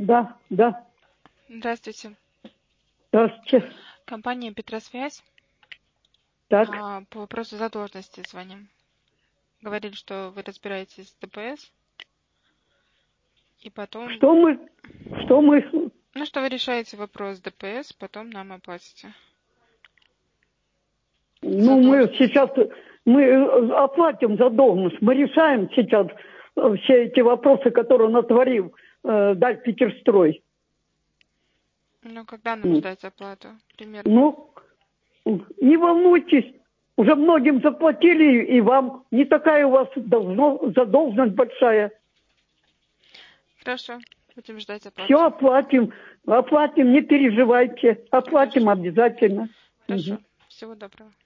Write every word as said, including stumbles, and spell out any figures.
Да, да. Здравствуйте. Здравствуйте. Компания «Петросвязь». Так. А, по вопросу задолженности звоним. Говорили, что вы разбираетесь с ДПС. И потом... Что мы... Что мы... Ну, что вы решаете вопрос с ДПС, потом нам оплатите. Ну, мы сейчас... Мы оплатим задолженность. Мы решаем сейчас все эти вопросы, которые натворил э, Дальпетерстрой. Ну, когда нам Ну. ждать оплату? Примерно. Ну, не волнуйтесь. Уже многим заплатили, и вам не такая у вас должно, задолженность большая. Хорошо. Будем ждать оплату. Все оплатим. Оплатим, не переживайте. Оплатим Хорошо. обязательно. Хорошо. Угу. Всего доброго.